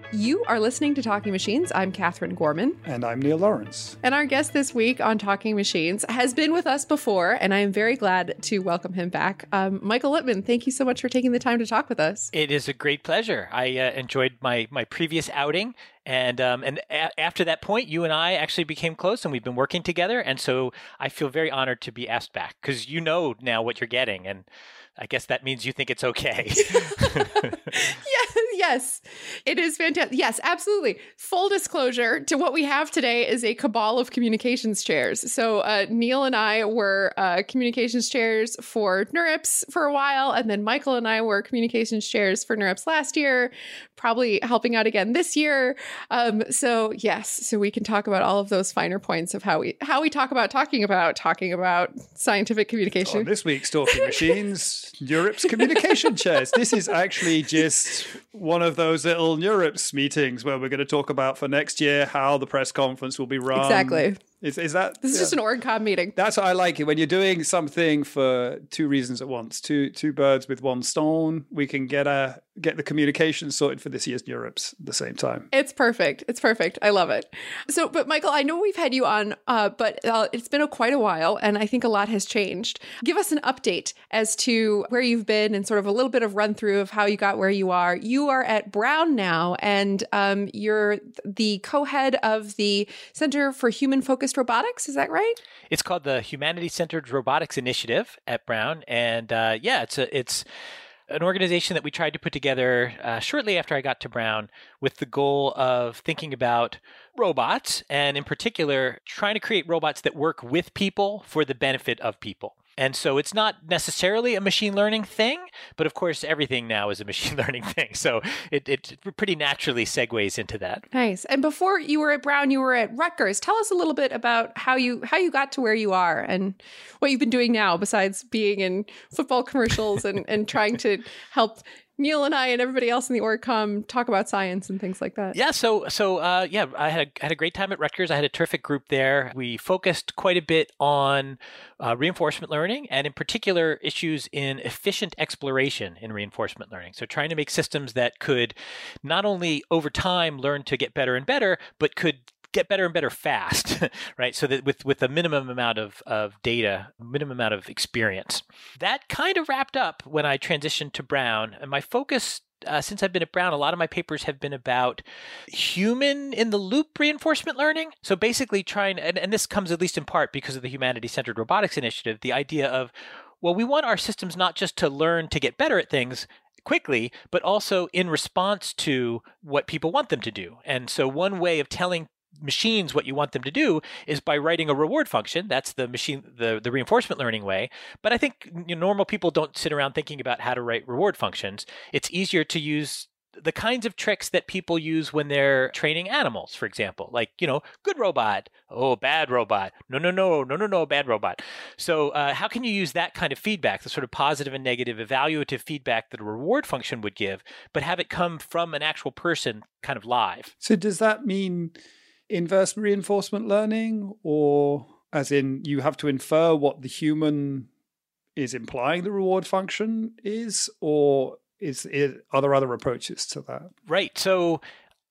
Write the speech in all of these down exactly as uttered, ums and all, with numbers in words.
You are listening to Talking Machines. I'm Catherine Gorman. And I'm Neil Lawrence. And our guest this week on Talking Machines has been with us before, and I am very glad to welcome him back. Um, Michael Lippman, thank you so much for taking the time to talk with us. It is a great pleasure. I uh, enjoyed my my previous outing, and um, and a- after that point, you and I actually became close, and we've been working together, and so I feel very honored to be asked back, because you know now what you're getting, and I guess that means you think it's okay. yeah, yes, it is fantastic. Yes, absolutely. Full disclosure to what we have today is a cabal of communications chairs. So uh, Neil and I were uh, communications chairs for NeurIPS for a while, and then Michael and I were communications chairs for NeurIPS last year, probably helping out again this year. Um, so yes, so we can talk about all of those finer points of how we how we talk about talking about talking about scientific communication. On this week's Talking Machines, NeurIPS communication chairs. This is actually just one of those little NeurIPS meetings where we're going to talk about for next year how the press conference will be run. Exactly. Is, is that this is yeah. just an OrgCom meeting? That's what I like it when you're doing something for two reasons at once. Two two birds with one stone. We can get a get the communication sorted for this year's NeurIPS at the same time. It's perfect. It's perfect. I love it. So, but Michael, I know we've had you on, uh, but uh, it's been a quite a while, and I think a lot has changed. Give us an update as to where you've been and sort of a little bit of run through of how you got where you are. You are at Brown now, and um, you're the co-head of the Center for Human Focused Robotics. Is that right? It's called the Humanity-Centered Robotics Initiative at Brown, and uh, yeah, it's a, it's an organization that we tried to put together uh, shortly after I got to Brown with the goal of thinking about robots, and in particular, trying to create robots that work with people for the benefit of people. And so it's not necessarily a machine learning thing, but of course, everything now is a machine learning thing. So it, it pretty naturally segues into that. Nice. And before you were at Brown, you were at Rutgers. Tell us a little bit about how you how you got to where you are and what you've been doing now, besides being in football commercials and, and trying to help Neil and I and everybody else in the OrgCom talk about science and things like that. Yeah, so so uh, yeah, I had a, had a great time at Rutgers. I had a terrific group there. We focused quite a bit on uh, reinforcement learning, and in particular, issues in efficient exploration in reinforcement learning. So trying to make systems that could not only over time learn to get better and better, but could get better and better fast, right? So that with, with a minimum amount of, of data, minimum amount of experience. That kind of wrapped up when I transitioned to Brown. And my focus, uh, since I've been at Brown, a lot of my papers have been about human in the loop reinforcement learning. So basically trying, and, and this comes at least in part because of the Humanity-Centered Robotics Initiative, the idea of, well, we want our systems not just to learn to get better at things quickly, but also in response to what people want them to do. And so one way of telling machines what you want them to do is by writing a reward function. That's the machine, the, the reinforcement learning way. But I think you know, normal people don't sit around thinking about how to write reward functions. It's easier to use the kinds of tricks that people use when they're training animals, for example, like, you know, good robot, oh, bad robot, no, no, no, no, no, no, bad robot. So uh, how can you use that kind of feedback, the sort of positive and negative evaluative feedback that a reward function would give, but have it come from an actual person kind of live? So does that mean inverse reinforcement learning, or as in you have to infer what the human is implying the reward function is, or is it, are there other approaches to that? Right. So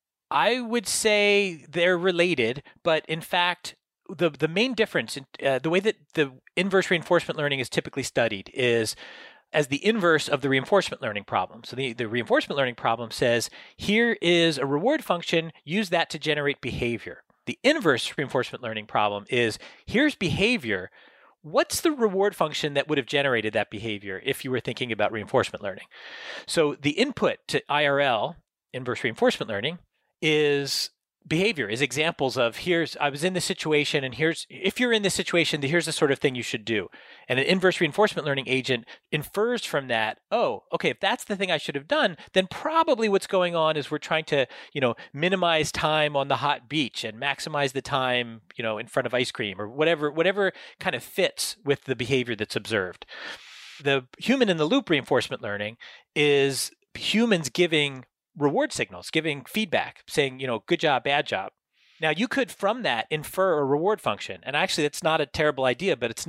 I would say they're related, but in fact, the the main difference, uh, the way that the inverse reinforcement learning is typically studied is as the inverse of the reinforcement learning problem. So the, the reinforcement learning problem says, here is a reward function, use that to generate behavior. The inverse reinforcement learning problem is, here's behavior. What's the reward function that would have generated that behavior if you were thinking about reinforcement learning? So the input to I R L, inverse reinforcement learning, is behavior, is examples of here's, I was in this situation and here's, if you're in this situation, here's the sort of thing you should do. And an inverse reinforcement learning agent infers from that, oh, okay, if that's the thing I should have done, then probably what's going on is we're trying to, you know, minimize time on the hot beach and maximize the time, you know, in front of ice cream or whatever, whatever kind of fits with the behavior that's observed. The human in the loop reinforcement learning is humans giving reward signals, giving feedback, saying, you know, good job, bad job. Now, you could, from that, infer a reward function. And actually, that's not a terrible idea, but it's not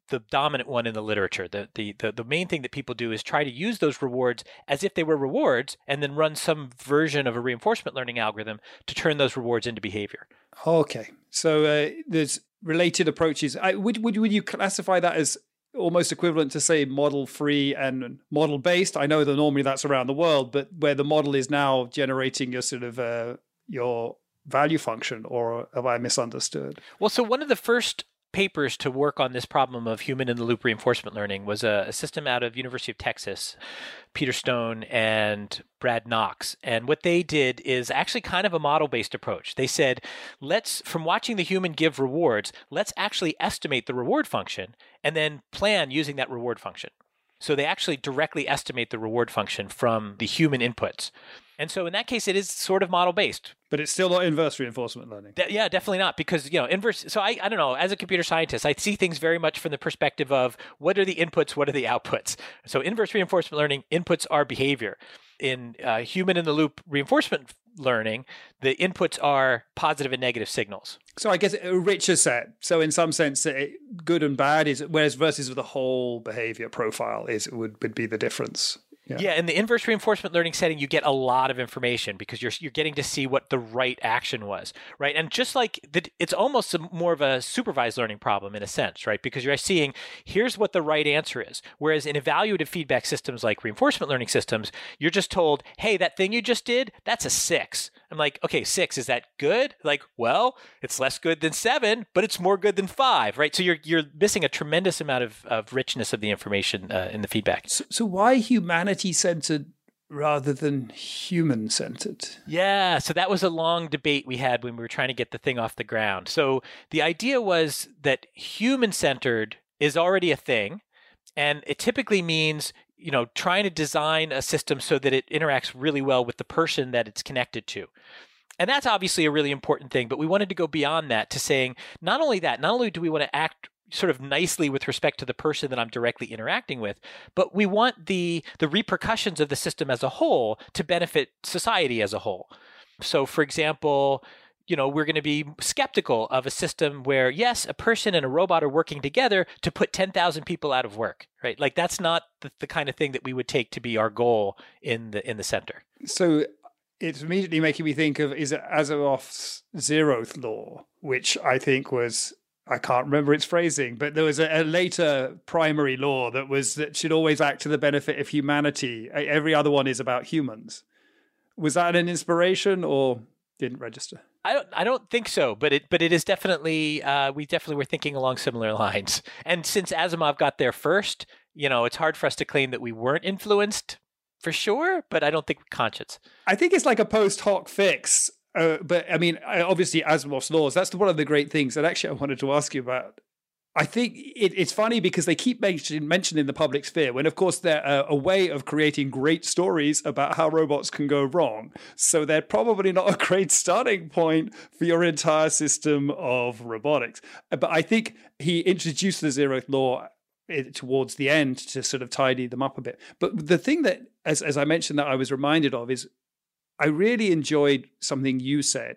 the dominant one in the literature. The, the the the main thing that people do is try to use those rewards as if they were rewards and then run some version of a reinforcement learning algorithm to turn those rewards into behavior. Okay. So uh, there's related approaches. I, would, would, would you classify that as almost equivalent to, say, model-free and model-based? I know that normally that's around the world, but where the model is now generating your sort of uh, your value function, or have I misunderstood? Well, so one of the first papers to work on this problem of human-in-the-loop reinforcement learning was a, a system out of University of Texas, Peter Stone and Brad Knox. And what they did is actually kind of a model-based approach. They said, let's, from watching the human give rewards, let's actually estimate the reward function and then plan using that reward function. So they actually directly estimate the reward function from the human inputs. And so in that case, it is sort of model-based. But it's still not inverse reinforcement learning. De- yeah, definitely not. Because, you know, inverse. So I, I don't know, as a computer scientist, I see things very much from the perspective of what are the inputs, what are the outputs. So inverse reinforcement learning, inputs are behavior. In uh, human-in-the-loop reinforcement learning, the inputs are positive and negative signals. So I guess a richer set. So in some sense, it, good and bad is, whereas versus the whole behavior profile is would, would be the difference. Yeah. yeah, in the inverse reinforcement learning setting, you get a lot of information because you're you're getting to see what the right action was, right? And just like the, it's almost a, more of a supervised learning problem in a sense, right? Because you're seeing here's what the right answer is. Whereas in evaluative feedback systems like reinforcement learning systems, you're just told, hey, that thing you just did, that's a six. I'm like, okay, six, is that good? Like, well, it's less good than seven, but it's more good than five, right? So you're you're missing a tremendous amount of, of richness of the information uh, in the feedback. So, so why humanity-centered rather than human-centered? Yeah, so that was a long debate we had when we were trying to get the thing off the ground. So the idea was that human-centered is already a thing, and it typically means, you know, trying to design a system so that it interacts really well with the person that it's connected to. And that's obviously a really important thing, but we wanted to go beyond that to saying, not only that, not only do we want to act sort of nicely with respect to the person that I'm directly interacting with, but we want the the repercussions of the system as a whole to benefit society as a whole. So, for example, you know, we're going to be skeptical of a system where, yes, a person and a robot are working together to put ten thousand people out of work, right? Like that's not the, the kind of thing that we would take to be our goal in the in the center. So it's immediately making me think of, is it Asimov's zeroth law, which I think was, I can't remember its phrasing, but there was a, a later primary law that was that should always act to the benefit of humanity. Every other one is about humans. Was that an inspiration or didn't register? I don't. I don't think so. But it. But it is definitely. Uh, we definitely were thinking along similar lines. And since Asimov got there first, you know, it's hard for us to claim that we weren't influenced for sure. But I don't think we're conscious. I think it's like a post hoc fix. Uh, but I mean, obviously, Asimov's laws. That's one of the great things. And actually, I wanted to ask you about. I think it, it's funny because they keep mentioning mentioned in the public sphere when, of course, they're a, a way of creating great stories about how robots can go wrong. So they're probably not a great starting point for your entire system of robotics. But I think he introduced the zeroth law towards the end to sort of tidy them up a bit. But the thing that, as, as I mentioned, that I was reminded of is I really enjoyed something you said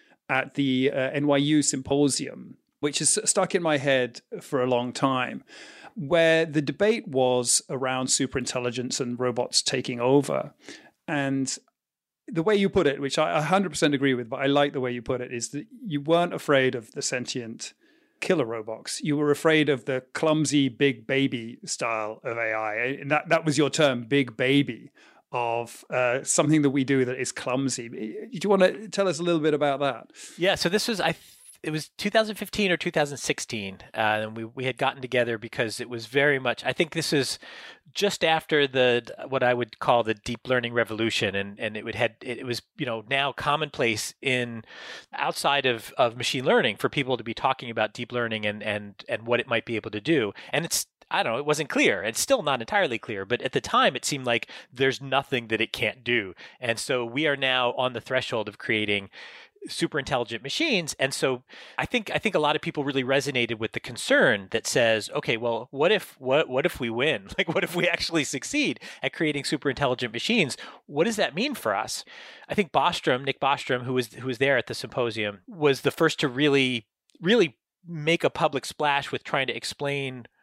at the uh, N Y U symposium, which has stuck in my head for a long time, where the debate was around superintelligence and robots taking over. And the way you put it, which I one hundred percent agree with, but I like the way you put it, is that you weren't afraid of the sentient killer robots. You were afraid of the clumsy big baby style of A I. And that, that was your term, big baby, of uh, something that we do that is clumsy. Do you want to tell us a little bit about that? Yeah, so this was, I it was two thousand fifteen or two thousand sixteen, uh, and we, we had gotten together because it was very much, I think this is just after the, what I would call the deep learning revolution, and, and it would had, it was, you know, now commonplace in outside of, of machine learning for people to be talking about deep learning and, and, and what it might be able to do. And it's, I don't know, it wasn't clear. It's still not entirely clear, but at the time it seemed like there's nothing that it can't do. And so we are now on the threshold of creating super intelligent machines. And so I think I think a lot of people really resonated with the concern that says, okay, well, what if what what if we win? Like, what if we actually succeed at creating super intelligent machines? What does that mean for us? I think Bostrom, Nick Bostrom, who was who was there at the symposium, was the first to really, really make a public splash with trying to explain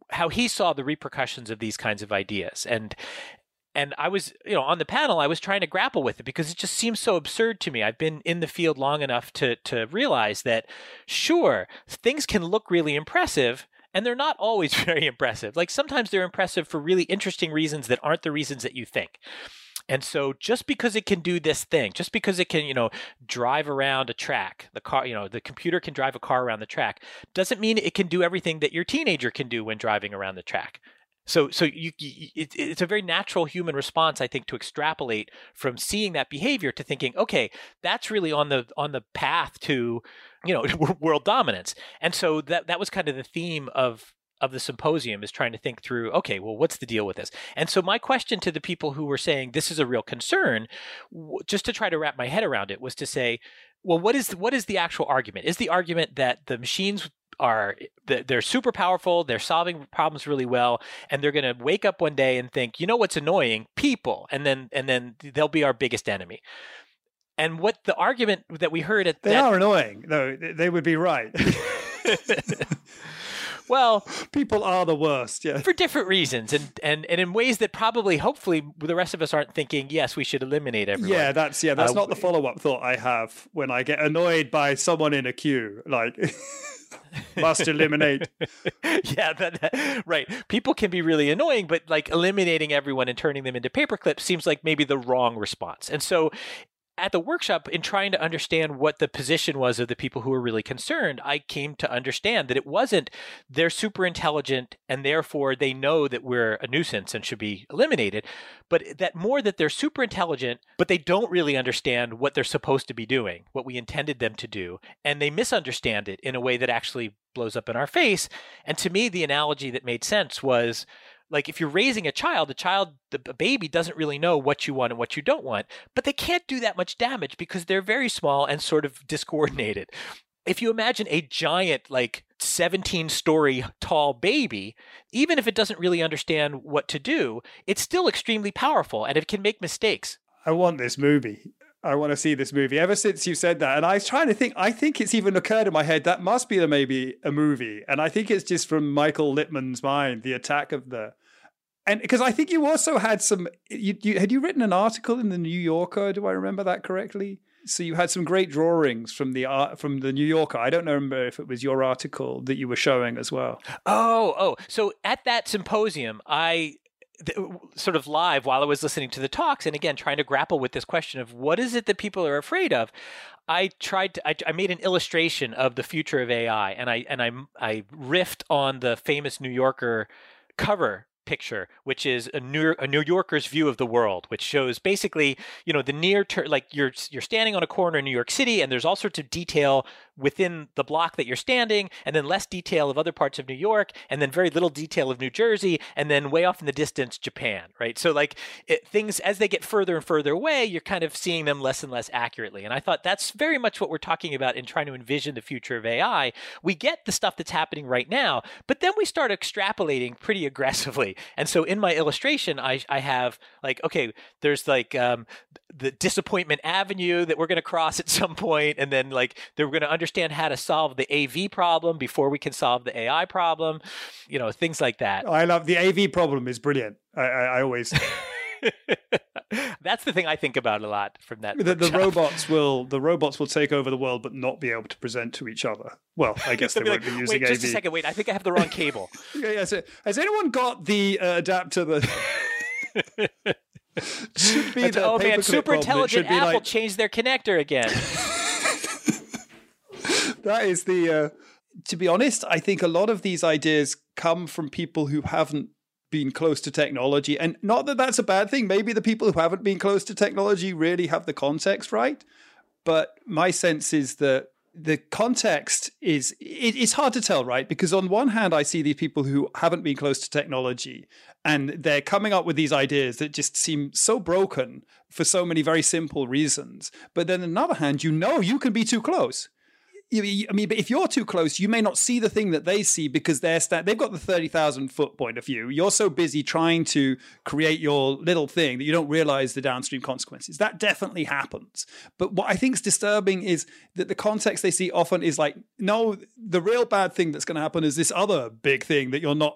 how he saw the repercussions of these kinds of ideas. And And I was, you know, on the panel, I was trying to grapple with it because it just seems so absurd to me. I've been in the field long enough to to realize that, sure, things can look really impressive, and they're not always very impressive. Like sometimes they're impressive for really interesting reasons that aren't the reasons that you think. And so just because it can do this thing, just because it can, you know, drive around a track, the car, you know, the computer can drive a car around the track, doesn't mean it can do everything that your teenager can do when driving around the track. So, so you, you, it, it's a very natural human response, I think, to extrapolate from seeing that behavior to thinking, okay, that's really on the on the path to, you know, world dominance. And so that that was kind of the theme of of the symposium, is trying to think through, okay, well, what's the deal with this? And so my question to the people who were saying this is a real concern, just to try to wrap my head around it, was to say, well, what is what is the actual argument? Is the argument that the machines are they're super powerful, they're solving problems really well, and they're going to wake up one day and think, you know what's annoying? People, and then and then they'll be our biggest enemy. And what the argument that we heard at they that, are annoying, though they would be right. Well, people are the worst, yeah, for different reasons, and, and and in ways that probably, hopefully, the rest of us aren't thinking, yes, we should eliminate everyone. Yeah, that's yeah, that's uh, not the follow-up thought I have when I get annoyed by someone in a queue, like must eliminate. Yeah, that, that, right. People can be really annoying, but like eliminating everyone and turning them into paperclips seems like maybe the wrong response. And so at the workshop, in trying to understand what the position was of the people who were really concerned, I came to understand that it wasn't they're super intelligent and therefore they know that we're a nuisance and should be eliminated, but that more that they're super intelligent, but they don't really understand what they're supposed to be doing, what we intended them to do, and they misunderstand it in a way that actually blows up in our face. And to me, the analogy that made sense was, like, if you're raising a child, a child, the baby doesn't really know what you want and what you don't want, but they can't do that much damage because they're very small and sort of discoordinated. If you imagine a giant, like seventeen story tall baby, even if it doesn't really understand what to do, it's still extremely powerful and it can make mistakes. I want this movie. I want to see this movie. Ever since you said that, and I was trying to think, I think it's even occurred in my head that must be a, maybe a movie, and I think it's just from Michael Littman's mind, the attack of the, and because I think you also had some. You, you had you written an article in the New Yorker? Do I remember that correctly? So you had some great drawings from the art from the New Yorker. I don't remember if it was your article that you were showing as well. Oh, oh. So at that symposium, I. sort of live while I was listening to the talks, and again trying to grapple with this question of what is it that people are afraid of, I tried to I, I made an illustration of the future of A I, and I and I I riffed on the famous New Yorker cover picture, which is a New, a New Yorker's view of the world, which shows basically, you know, the near term, like you're you're standing on a corner in New York City, and there's all sorts of detail within the block that you're standing, and then less detail of other parts of New York, and then very little detail of New Jersey, and then way off in the distance, Japan, right? So like it, things, as they get further and further away, you're kind of seeing them less and less accurately. And I thought that's very much what we're talking about in trying to envision the future of A I. We get the stuff that's happening right now, but then we start extrapolating pretty aggressively. And so in my illustration, I, I have like, okay, there's like um, the disappointment avenue that we're going to cross at some point, and then like they're going to understand how to solve the A V problem before we can solve the A I problem, you know, things like that. I love the A V problem is brilliant. I, I, I always. That's the thing I think about a lot from that. The, the robots will the robots will take over the world, but not be able to present to each other. Well, I guess they won't like, be using wait, A V. Just a second, wait. I think I have the wrong cable. yeah, yeah. So, has anyone got the uh, adapter that? Should be the oh man, super problem. intelligent Apple like... changed their connector again. That is the. Uh, to be honest, I think a lot of these ideas come from people who haven't been close to technology, and not that that's a bad thing. Maybe the people who haven't been close to technology really have the context right, but my sense is that the context is it, it's hard to tell, right? Because on one hand, I see these people who haven't been close to technology, and they're coming up with these ideas that just seem so broken for so many very simple reasons. But then on the other hand, you know you can be too close. I mean, but if you're too close, you may not see the thing that they see because they're sta- they've got the thirty thousand foot point of view. You're so busy trying to create your little thing that you don't realize the downstream consequences. That definitely happens. But what I think is disturbing is that the context they see often is like, no, the real bad thing that's going to happen is this other big thing that you're not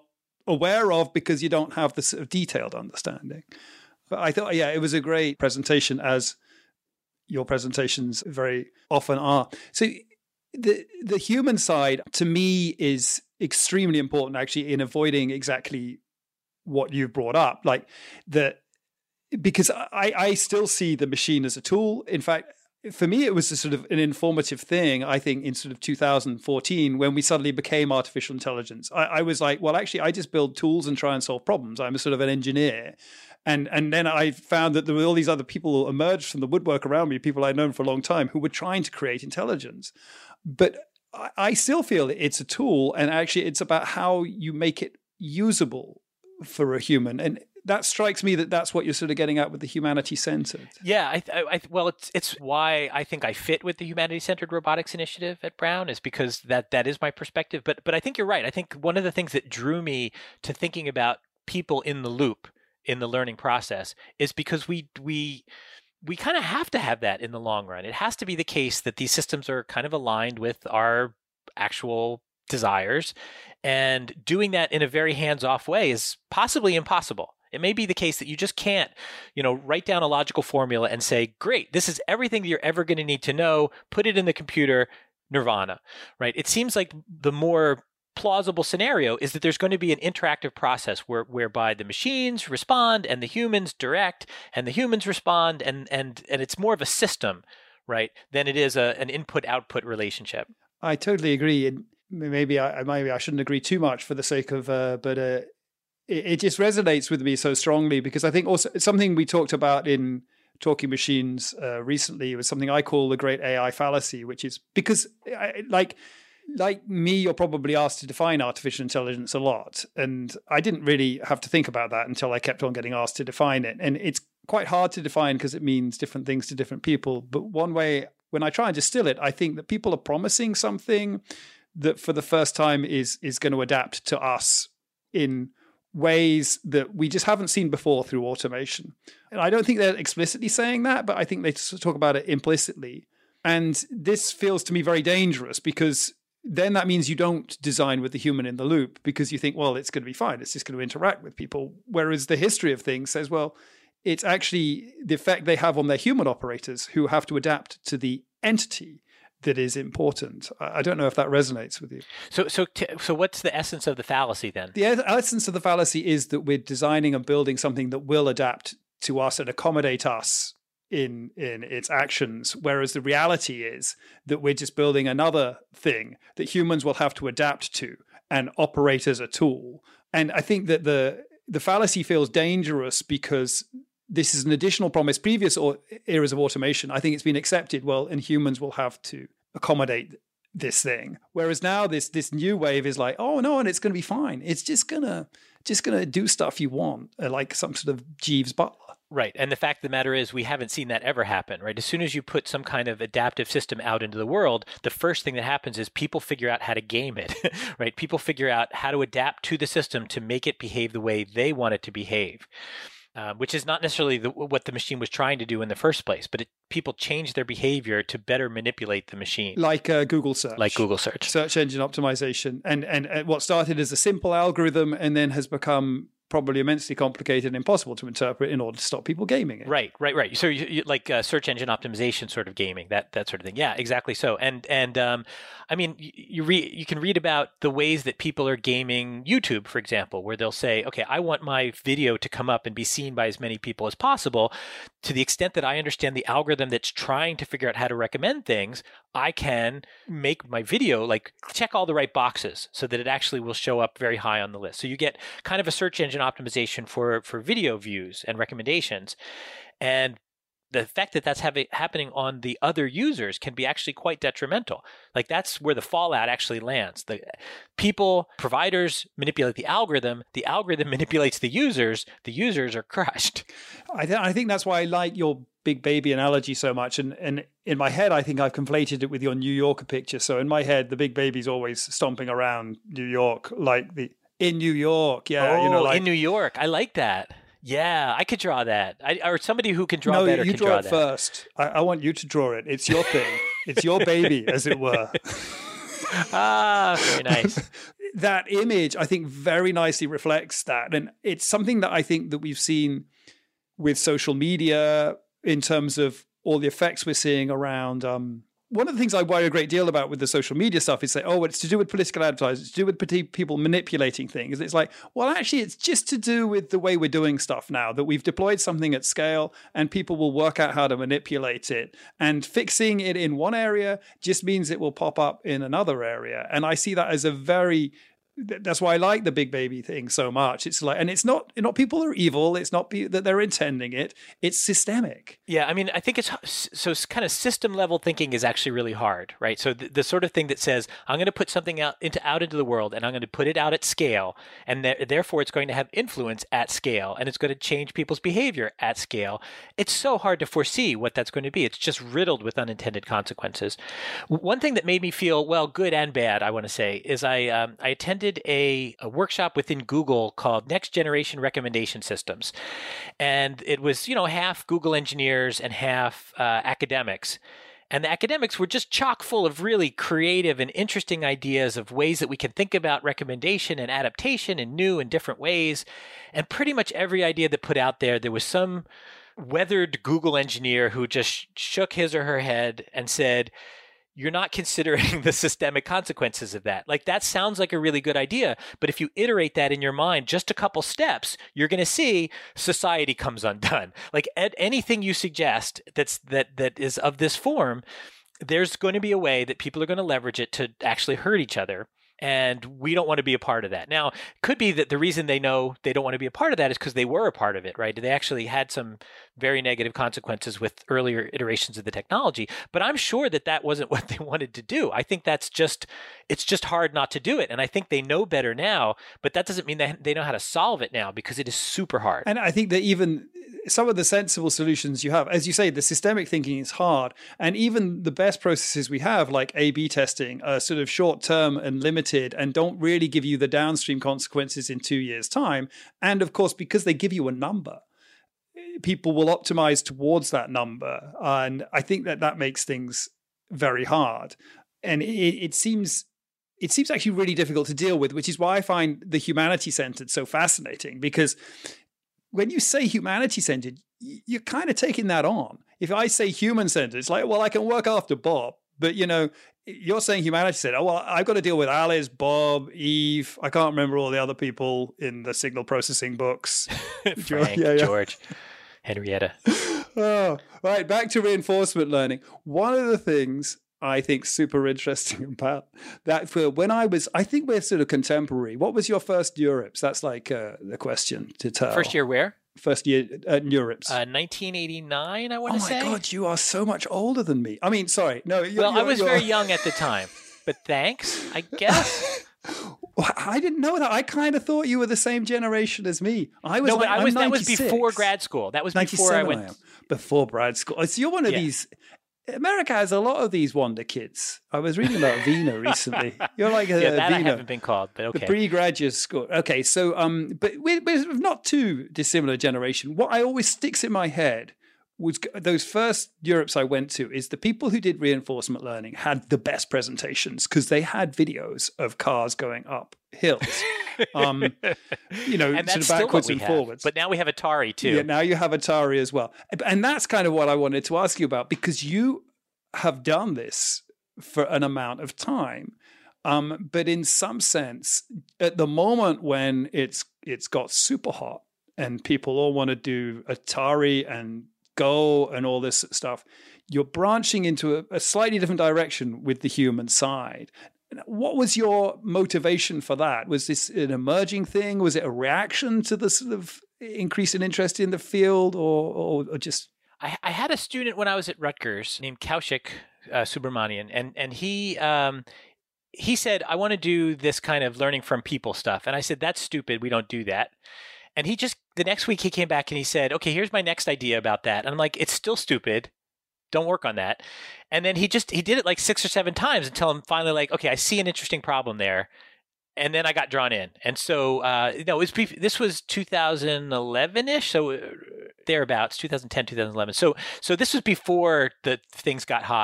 aware of because you don't have the sort of detailed understanding. But I thought, yeah, it was a great presentation, as your presentations very often are. So the the human side, to me, is extremely important, actually, in avoiding exactly what you've brought up. Like the because I, I still see the machine as a tool. In fact, for me, it was a sort of an informative thing, I think, in sort of two thousand fourteen, when we suddenly became artificial intelligence. I, I was like, well, actually, I just build tools and try and solve problems. I'm a sort of an engineer. And and then I found that there were all these other people who emerged from the woodwork around me, people I'd known for a long time, who were trying to create intelligence. But I, I still feel that it's a tool, and actually it's about how you make it usable for a human. And that strikes me that that's what you're sort of getting at with the humanity-centered. Yeah, I, I, well, it's it's why I think I fit with the humanity-centered robotics initiative at Brown, is because that that is my perspective. But but I think you're right. I think one of the things that drew me to thinking about people in the loop in the learning process is because we we we kind of have to have that in the long run. It has to be the case that these systems are kind of aligned with our actual desires, and doing that in a very hands-off way is possibly impossible. It may be the case that you just can't, you know, write down a logical formula and say, great, this is everything that you're ever going to need to know, put it in the computer, nirvana, right? It seems like the more plausible scenario is that there's going to be an interactive process where, whereby the machines respond and the humans direct and the humans respond, and and and it's more of a system, right, than it is a, an input-output relationship. I totally agree. And maybe I maybe I shouldn't agree too much for the sake of, uh, but uh, it, it just resonates with me so strongly, because I think also something we talked about in Talking Machines uh, recently was something I call the great A I fallacy, which is because I, like. Like me, you're probably asked to define artificial intelligence a lot. And I didn't really have to think about that until I kept on getting asked to define it. And it's quite hard to define because it means different things to different people. But one way, when I try and distill it, I think that people are promising something that for the first time is is going to adapt to us in ways that we just haven't seen before through automation. And I don't think they're explicitly saying that, but I think they talk about it implicitly. And this feels to me very dangerous, because then that means you don't design with the human in the loop, because you think, well, it's going to be fine. It's just going to interact with people. Whereas the history of things says, well, it's actually the effect they have on their human operators who have to adapt to the entity that is important. I don't know if that resonates with you. So, so, t- so what's the essence of the fallacy then? The essence of the fallacy is that we're designing and building something that will adapt to us and accommodate us in in its actions, whereas the reality is that we're just building another thing that humans will have to adapt to and operate as a tool. And I think that the the fallacy feels dangerous because this is an additional promise. Previous or eras of automation, I think it's been accepted, well, and humans will have to accommodate this thing. Whereas now this this new wave is like, oh no, and it's going to be fine. It's just gonna just gonna do stuff you want, like some sort of Jeeves Butler. Right. And the fact of the matter is we haven't seen that ever happen, right? As soon as you put some kind of adaptive system out into the world, the first thing that happens is people figure out how to game it, right? People figure out how to adapt to the system to make it behave the way they want it to behave, uh, which is not necessarily the, what the machine was trying to do in the first place, but it, people change their behavior to better manipulate the machine. Like uh, Google search. Like Google search. Search engine optimization. And, and, and what started as a simple algorithm and then has become probably immensely complicated and impossible to interpret in order to stop people gaming it. Right, right, right. So you, you, like uh, search engine optimization sort of gaming, that that sort of thing. Yeah, exactly so. And and um, I mean, you you, re- you can read about the ways that people are gaming YouTube, for example, where they'll say, okay, I want my video to come up and be seen by as many people as possible. To the extent that I understand the algorithm that's trying to figure out how to recommend things, I can make my video like check all the right boxes so that it actually will show up very high on the list. So you get kind of a search engine optimization for, for video views and recommendations. And the fact that that's having, happening on the other users can be actually quite detrimental. Like that's where the fallout actually lands. The people, providers manipulate the algorithm. The algorithm manipulates the users. The users are crushed. I, th- I think that's why I like your big baby analogy so much. And, and in my head, I think I've conflated it with your New Yorker picture. So in my head, the big baby's always stomping around New York, like the in New York. Yeah, oh, you know, like in New York. I like that. Yeah, I could draw that. I, or somebody who can draw no, better you can draw, draw it that. first. I, I want you to draw it. It's your thing. It's your baby, as it were. Ah, very nice. that image, I think, very nicely reflects that. And it's something that I think that we've seen with social media in terms of all the effects we're seeing around. Um, one of the things I worry a great deal about with the social media stuff is say, oh, it's to do with political advertising, it's to do with people manipulating things. It's like, well, actually, it's just to do with the way we're doing stuff now, that we've deployed something at scale and people will work out how to manipulate it. And fixing it in one area just means it will pop up in another area. And I see that as a very... That's why I like the big baby thing so much. It's like, and it's not, not people are evil. It's not pe- that they're intending it. It's systemic. Yeah, I mean, I think it's so it's kind of system level thinking is actually really hard, right? So the, the sort of thing that says I'm going to put something out into out into the world, and I'm going to put it out at scale, and th- therefore it's going to have influence at scale, and it's going to change people's behavior at scale. It's so hard to foresee what that's going to be. It's just riddled with unintended consequences. One thing that made me feel well, good and bad, I want to say, is I um, I attended A, a workshop within Google called Next Generation Recommendation Systems. And it was, you know, half Google engineers and half uh, academics. And the academics were just chock full of really creative and interesting ideas of ways that we can think about recommendation and adaptation in new and different ways. And pretty much every idea that put out there, there was some weathered Google engineer who just shook his or her head and said, you're not considering the systemic consequences of that. Like, that sounds like a really good idea, but if you iterate that in your mind just a couple steps, you're going to see society comes undone. Like, ed- anything you suggest that's that that is of this form, there's going to be a way that people are going to leverage it to actually hurt each other. And we don't want to be a part of that. Now, it could be that the reason they know they don't want to be a part of that is because they were a part of it, right? They actually had some very negative consequences with earlier iterations of the technology. But I'm sure that that wasn't what they wanted to do. I think that's just, it's just hard not to do it. And I think they know better now, but that doesn't mean that they know how to solve it now, because it is super hard. And I think that even some of the sensible solutions you have, as you say, the systemic thinking is hard. And even the best processes we have, like A B testing, are sort of short-term and limited and don't really give you the downstream consequences in two years' time. And of course, because they give you a number, people will optimize towards that number. And I think that that makes things very hard. And it, it seems it seems actually really difficult to deal with, which is why I find the humanity-centered so fascinating. Because when you say humanity-centered, you're kind of taking that on. If I say human-centered, it's like, well, I can work after Bob. But, you know, you're saying humanity said, oh, well, I've got to deal with Alice, Bob, Eve. I can't remember all the other people in the signal processing books. Frank, yeah, yeah. George, Henrietta. Oh, right. Back to reinforcement learning. One of the things I think super interesting about that, for when I was, I think we're sort of contemporary. What was your first Europe's? That's like uh, the question to tell. First year where? First year at Europe's. Uh, nineteen eighty-nine, I want to oh say. Oh my God, you are so much older than me. I mean, sorry. No. You're, well, you're, I was you're... very young at the time, but thanks, I guess. I didn't know that. I kind of thought you were the same generation as me. I was. No, but like, I was. I'm that was before grad school. That was before I went. I am. Before grad school. So you're one of yeah. these. America has a lot of these wonder kids. I was reading about Vina recently. You're like a yeah, that Vina, I haven't been called, but okay. The pre-graduate school. Okay, so um, but we're, we're not too dissimilar generation. What I always sticks in my head was those first Europes I went to is the people who did reinforcement learning had the best presentations because they had videos of cars going up hills. Um, you know, and sort of backwards and have. forwards. But now we have Atari too. Yeah, now you have Atari as well. And that's kind of what I wanted to ask you about, because you have done this for an amount of time. Um, but in some sense, at the moment when it's it's got super hot and people all want to do Atari and Go and all this stuff, you're branching into a, a slightly different direction with the human side. What was your motivation for that? Was this an emerging thing? Was it a reaction to the sort of increase in interest in the field, or, or, or just... I, I had a student when I was at Rutgers named Kaushik uh, Subramanian, and, and he... Um, he said, I want to do this kind of learning from people stuff. And I said, that's stupid. We don't do that. And he just, the next week he came back and he said, okay, here's my next idea about that. And I'm like, it's still stupid. Don't work on that. And then he just, he did it like six or seven times until I'm finally like, okay, I see an interesting problem there. And then I got drawn in. And so, uh, no, it was brief, this was two thousand eleven-ish. So thereabouts, two thousand ten, two thousand eleven. So, so this was before the things got hot.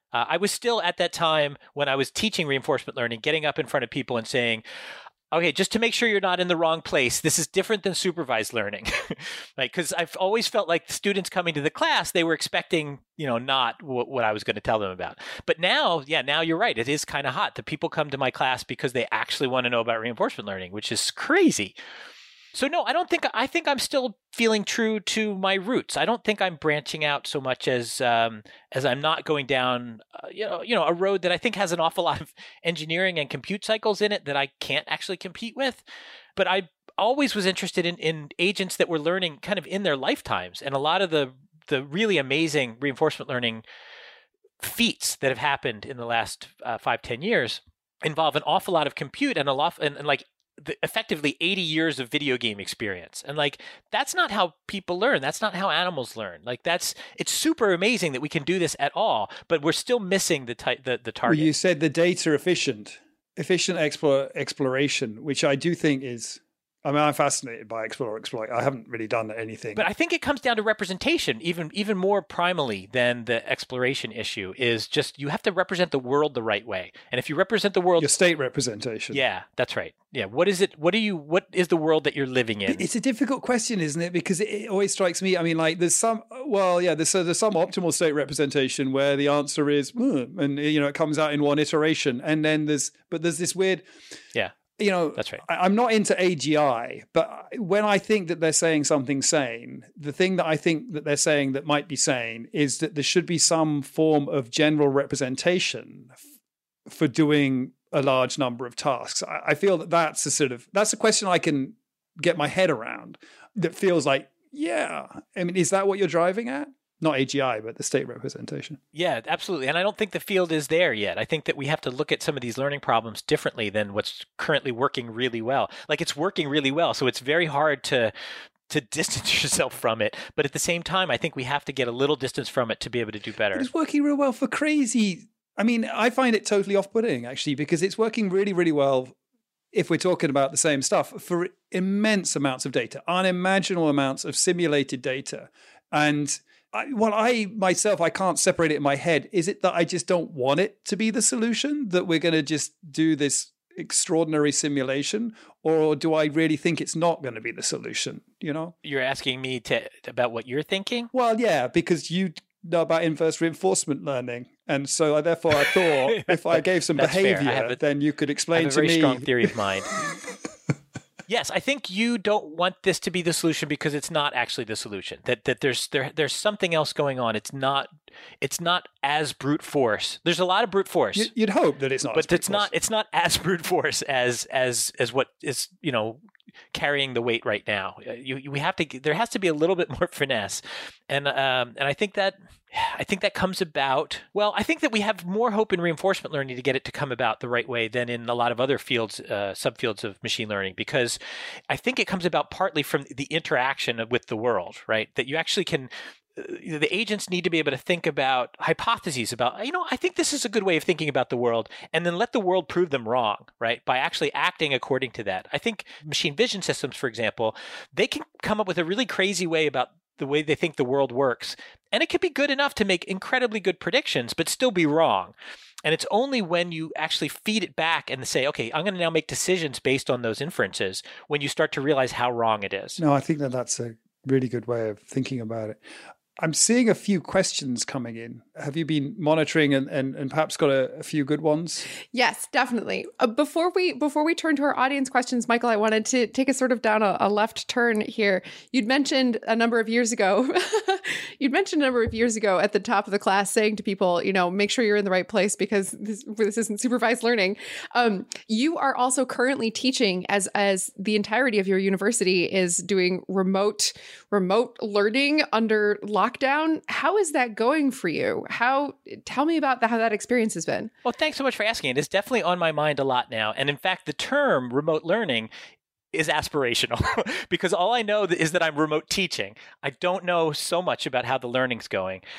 Uh, I was still at that time when I was teaching reinforcement learning, getting up in front of people and saying, okay, just to make sure you're not in the wrong place, this is different than supervised learning. Like, because I've always felt like the students coming to the class, they were expecting, you know, not w- what I was going to tell them about. But now, yeah, now you're right. It is kind of hot. The people come to my class because they actually want to know about reinforcement learning, which is crazy. So no, I don't think, I think I'm still feeling true to my roots. I don't think I'm branching out so much as um, as I'm not going down, uh, you know, you know, a road that I think has an awful lot of engineering and compute cycles in it that I can't actually compete with. But I always was interested in, in agents that were learning kind of in their lifetimes. And a lot of the the really amazing reinforcement learning feats that have happened in the last uh, five, ten years involve an awful lot of compute and a lot and, and like The, effectively eighty years of video game experience. And like, that's not how people learn. That's not how animals learn. Like that's, it's super amazing that we can do this at all, but we're still missing the ty- the, the target. Well, you said the data efficient, efficient explore, exploration, which I do think is, I mean, I'm fascinated by explore, exploit. I haven't really done anything. But I think it comes down to representation, even even more primally than the exploration issue, is just you have to represent the world the right way. And if you represent the world... Your state representation. Yeah, that's right. Yeah. What is it? What do you, what is the world that you're living in? It's a difficult question, isn't it? Because it always strikes me, I mean, like there's some, well, yeah, there's, there's some optimal state representation where the answer is, mm, and you know, it comes out in one iteration. And then there's, but there's this weird... Yeah. You know, that's right. I, I'm not into A G I, but when I think that they're saying something sane, the thing that I think that they're saying that might be sane is that there should be some form of general representation f- for doing a large number of tasks. I, I feel that that's a sort of, that's a question I can get my head around that feels like, yeah, I mean, is that what you're driving at? Not A G I, but the state representation. Yeah, absolutely. And I don't think the field is there yet. I think that we have to look at some of these learning problems differently than what's currently working really well. Like it's working really well, so it's very hard to to distance yourself from it. But at the same time, I think we have to get a little distance from it to be able to do better. But it's working real well for crazy. I mean, I find it totally off-putting, actually, because it's working really, really well if we're talking about the same stuff for immense amounts of data, unimaginable amounts of simulated data. And I, well, I myself, I can't separate it in my head. Is it that I just don't want it to be the solution, that we're going to just do this extraordinary simulation, or do I really think it's not going to be the solution? You know, you're asking me to about what you're thinking. Well, yeah, because you know about inverse reinforcement learning, and so therefore I thought if I gave some behavior, a, then you could explain I have a to very me. Strong theory of mind. Yes, I think you don't want this to be the solution because it's not actually the solution. That that there's there there's something else going on. It's not it's not as brute force. There's a lot of brute force. You'd hope that it's not, but it's not it's not as brute force as as as what is, you know, carrying the weight right now. You, you we have to there has to be a little bit more finesse, and um and I think that I think that comes about. Well, I think that we have more hope in reinforcement learning to get it to come about the right way than in a lot of other fields, uh, subfields of machine learning, because I think it comes about partly from the interaction with the world, right? That you actually can. Uh, the agents need to be able to think about hypotheses about, you know, I think this is a good way of thinking about the world, and then let the world prove them wrong, right? By actually acting according to that. I think machine vision systems, for example, they can come up with a really crazy way about the way they think the world works. And it could be good enough to make incredibly good predictions, but still be wrong. And it's only when you actually feed it back and say, okay, I'm going to now make decisions based on those inferences, when you start to realize how wrong it is. No, I think that that's a really good way of thinking about it. I'm seeing a few questions coming in. Have you been monitoring and, and, and perhaps got a, a few good ones? Yes, definitely. Uh, before we before we turn to our audience questions, Michael, I wanted to take us sort of down a, a left turn here. You'd mentioned a number of years ago, you'd mentioned a number of years ago at the top of the class saying to people, you know, make sure you're in the right place because this, this isn't supervised learning. Um, you are also currently teaching as as the entirety of your university is doing remote remote learning under lockdown. Lockdown. How is that going for you? How, tell me about the, how that experience has been. Well, thanks so much for asking it. It's definitely on my mind a lot now. And in fact, the term remote learning is aspirational because all I know is that I'm remote teaching. I don't know so much about how the learning's going.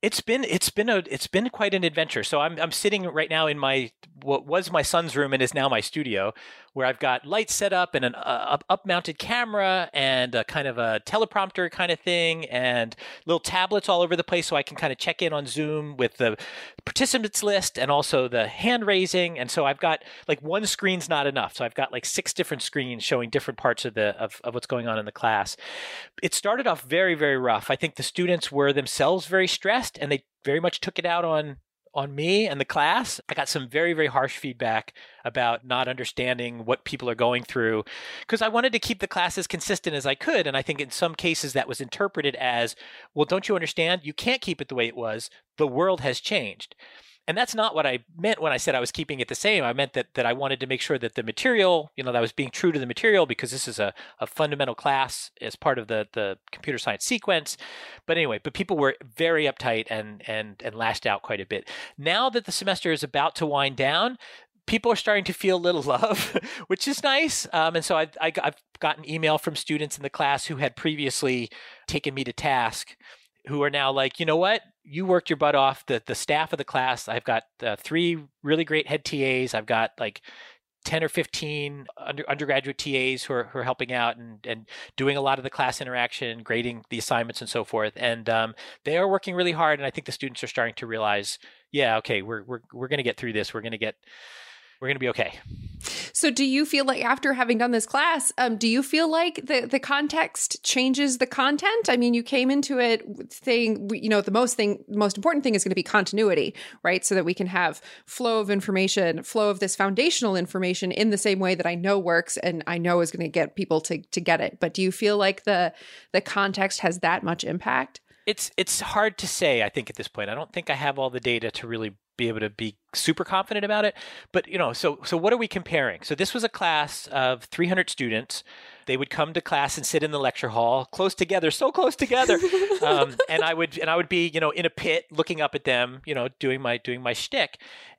It's been it's been a it's been quite an adventure. So I'm I'm sitting right now in my what was my son's room and is now my studio, where I've got lights set up and an uh, up mounted camera and a kind of a teleprompter kind of thing and little tablets all over the place, so I can kind of check in on Zoom with the participants list and also the hand raising. And so I've got like one screen's not enough, so I've got like six different screens showing different parts of the of, of what's going on in the class. It started off very very rough. I think the students were themselves very stressed, and they very much took it out on on me and the class. I got some very, very harsh feedback about not understanding what people are going through, because I wanted to keep the class as consistent as I could. And I think in some cases that was interpreted as, well, don't you understand? You can't keep it the way it was. The world has changed. And that's not what I meant when I said I was keeping it the same. I meant that that I wanted to make sure that the material, you know, that I was being true to the material, because this is a, a fundamental class as part of the, the computer science sequence. But anyway, but people were very uptight and and and lashed out quite a bit. Now that the semester is about to wind down, people are starting to feel a little love, which is nice. Um, and so I, I, I've gotten email from students in the class who had previously taken me to task, who are now like, you know what? You worked your butt off. The the staff of the class, I've got uh, three really great head T As. I've got like ten or fifteen under, undergraduate T As who are, who are helping out and, and doing a lot of the class interaction, grading the assignments and so forth. And um, they are working really hard. And I think the students are starting to realize, yeah, okay, we're we're we're going to get through this. We're going to get we're going to be okay. So do you feel like after having done this class, um, do you feel like the, the context changes the content? I mean, you came into it saying, you know, the most thing, most important thing is going to be continuity, right? So that we can have flow of information, flow of this foundational information in the same way that I know works and I know is going to get people to to get it. But do you feel like the the context has that much impact? It's it's hard to say, I think, at this point. I don't think I have all the data to really be able to be super confident about it. But, you know, so so what are we comparing? So this was a class of three hundred students. They would come to class and sit in the lecture hall, close together, so close together. um, and I would and I would be, you know, in a pit looking up at them, you know, doing my doing my shtick.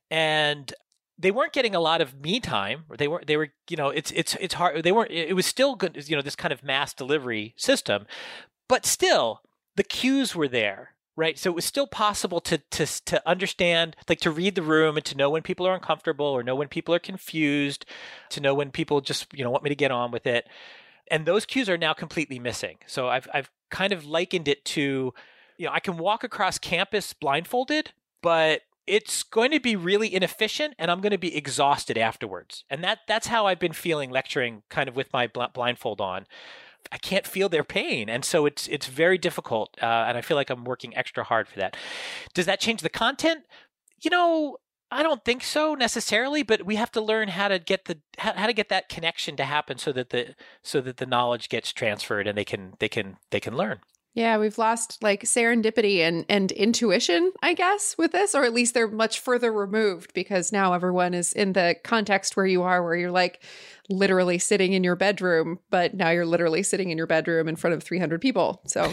And they weren't getting a lot of me time. They were, they were, you know, it's it's it's hard. They weren't. It was still good, you know, this kind of mass delivery system, but still, the cues were there, right? So it was still possible to to to understand, like to read the room and to know when people are uncomfortable or know when people are confused, to know when people just, you know, want me to get on with it. And those cues are now completely missing. So I've I've kind of likened it to, you know, I can walk across campus blindfolded, but it's going to be really inefficient and I'm going to be exhausted afterwards. And that that's how I've been feeling lecturing kind of with my bl- blindfold on. I can't feel their pain. And so it's it's very difficult. Uh, and I feel like I'm working extra hard for that. Does that change the content? You know, I don't think so necessarily, but we have to learn how to get the how, how to get that connection to happen so that the so that the knowledge gets transferred and they can they can they can learn. Yeah, we've lost like serendipity and, and intuition, I guess, with this, or at least they're much further removed because now everyone is in the context where you are, where you're like literally sitting in your bedroom, but now you're literally sitting in your bedroom in front of three hundred people. So,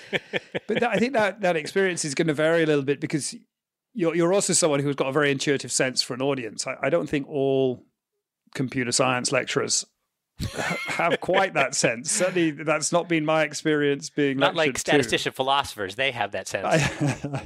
but that, I think that that experience is going to vary a little bit because you're you're also someone who's got a very intuitive sense for an audience. I, I don't think all computer science lecturers have quite that sense. Certainly, that's not been my experience being not like statistician to. philosophers. They have that sense. I,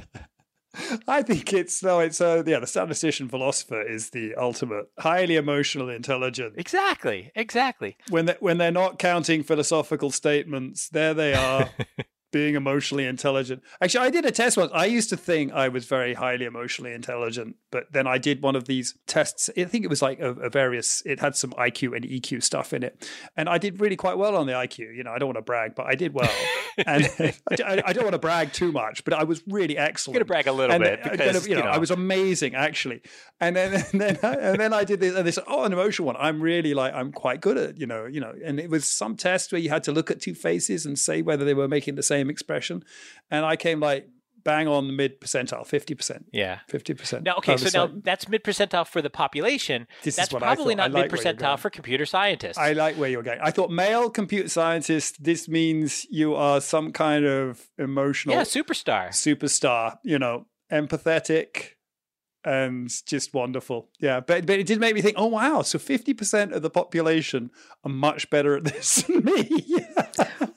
I think it's no, it's uh, yeah. The statistician philosopher is the ultimate, highly emotional, intelligent. Exactly, exactly. When they when they're not counting philosophical statements, there they are. Being emotionally intelligent. Actually, I did a test once. I used to think I was very highly emotionally intelligent, but then I did one of these tests. I think it was like a, a various, it had some I Q and E Q stuff in it. And I did really quite well on the I Q. You know, I don't want to brag, but I did well. And I, I don't want to brag too much, but I was really excellent. You're going to brag a little and bit then, because, you know, you know, I was amazing actually. And then, and then, and then I did this, and they said, oh, an emotional one. I'm really like, I'm quite good at, you know, you know, and it was some test where you had to look at two faces and say whether they were making the same expression, and I came like bang on the mid percentile, fifty percent. Yeah, fifty percent. Now, okay, so like, now that's mid percentile for the population. This that's is what probably I not like mid percentile for computer scientists. I like where you're going. I thought male computer scientist. This means you are some kind of emotional, yeah, superstar, superstar. You know, empathetic. And just wonderful. Yeah. But, but it did make me think, oh, wow. So fifty percent of the population are much better at this than me.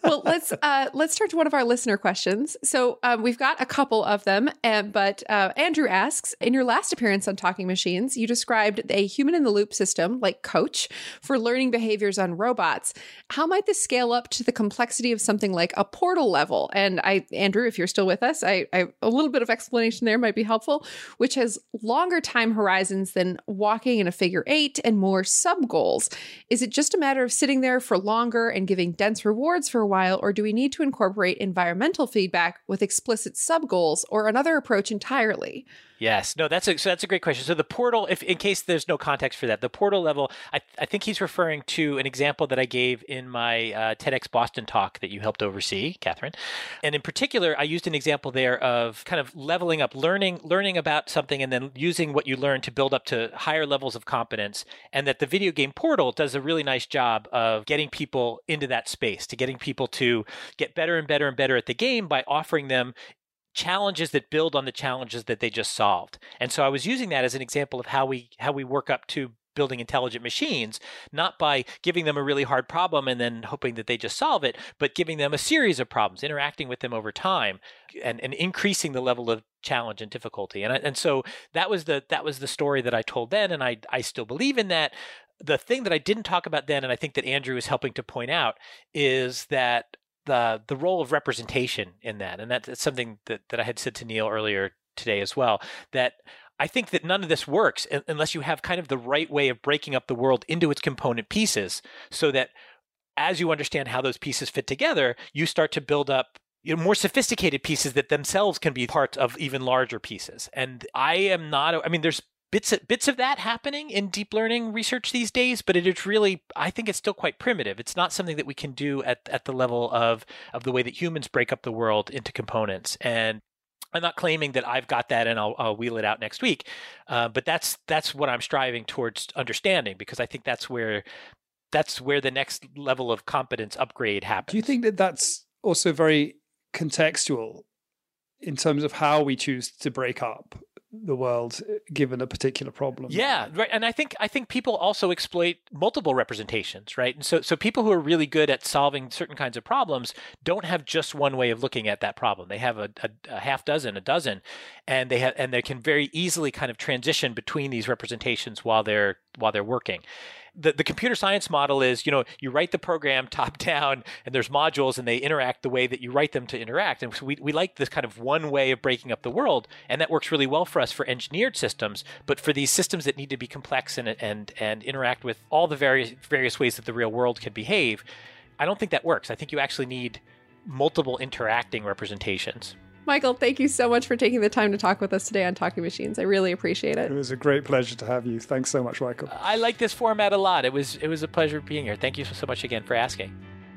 well, let's uh, let's turn to one of our listener questions. So um, we've got a couple of them, and, but uh, Andrew asks, in your last appearance on Talking Machines, you described a human-in-the-loop system like Coach for learning behaviors on robots. How might this scale up to the complexity of something like a Portal level? And I, Andrew, if you're still with us, I, I a little bit of explanation there might be helpful, which has longer time horizons than walking in a figure eight and more sub-goals. Is it just a matter of sitting there for longer and giving dense rewards for a while, or do we need to incorporate environmental feedback with explicit sub-goals or another approach entirely? Yes, no, that's a so that's a great question. So the Portal, if in case there's no context for that, the Portal level, I, I think he's referring to an example that I gave in my uh, TEDx Boston talk that you helped oversee, Catherine. And in particular, I used an example there of kind of leveling up, learning learning about something, and then using what you learn to build up to higher levels of competence. And that the video game Portal does a really nice job of getting people into that space, to getting people to get better and better and better at the game by offering them challenges that build on the challenges that they just solved. And so I was using that as an example of how we how we work up to building intelligent machines, not by giving them a really hard problem and then hoping that they just solve it, but giving them a series of problems, interacting with them over time, and, and increasing the level of challenge and difficulty. And I, and so that was the that was the story that I told then, and I I still believe in that. The thing that I didn't talk about then, and I think that Andrew is helping to point out, is that the the role of representation in that. And that, that's something that, that I had said to Neil earlier today as well, that I think that none of this works unless you have kind of the right way of breaking up the world into its component pieces, so that as you understand how those pieces fit together, you start to build up, you know, more sophisticated pieces that themselves can be parts of even larger pieces. And I am not, I mean, there's Bits of, bits of that happening in deep learning research these days, but it is really, I think it's still quite primitive. It's not something that we can do at, at the level of, of the way that humans break up the world into components. And I'm not claiming that I've got that and I'll, I'll wheel it out next week, uh, but that's that's what I'm striving towards understanding, because I think that's where that's where the next level of competence upgrade happens. Do you think that that's also very contextual in terms of how we choose to break up the world given a particular problem? Yeah, right. And I think I think people also exploit multiple representations, right? And so so people who are really good at solving certain kinds of problems don't have just one way of looking at that problem. They have a, a, a half dozen, a dozen, and they have and they can very easily kind of transition between these representations while they're while they're working. The, the computer science model is, you know, you write the program top down and there's modules and they interact the way that you write them to interact. And so we, we like this kind of one way of breaking up the world. And that works really well for us for engineered systems. But for these systems that need to be complex and and and interact with all the various various ways that the real world can behave, I don't think that works. I think you actually need multiple interacting representations. Michael, thank you so much for taking the time to talk with us today on Talking Machines. I really appreciate it. It was a great pleasure to have you. Thanks so much, Michael. I like this format a lot. It was it was a pleasure being here. Thank you so much again for asking.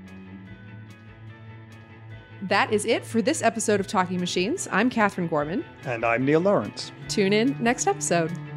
That is it for this episode of Talking Machines. I'm Catherine Gorman. And I'm Neil Lawrence. Tune in next episode.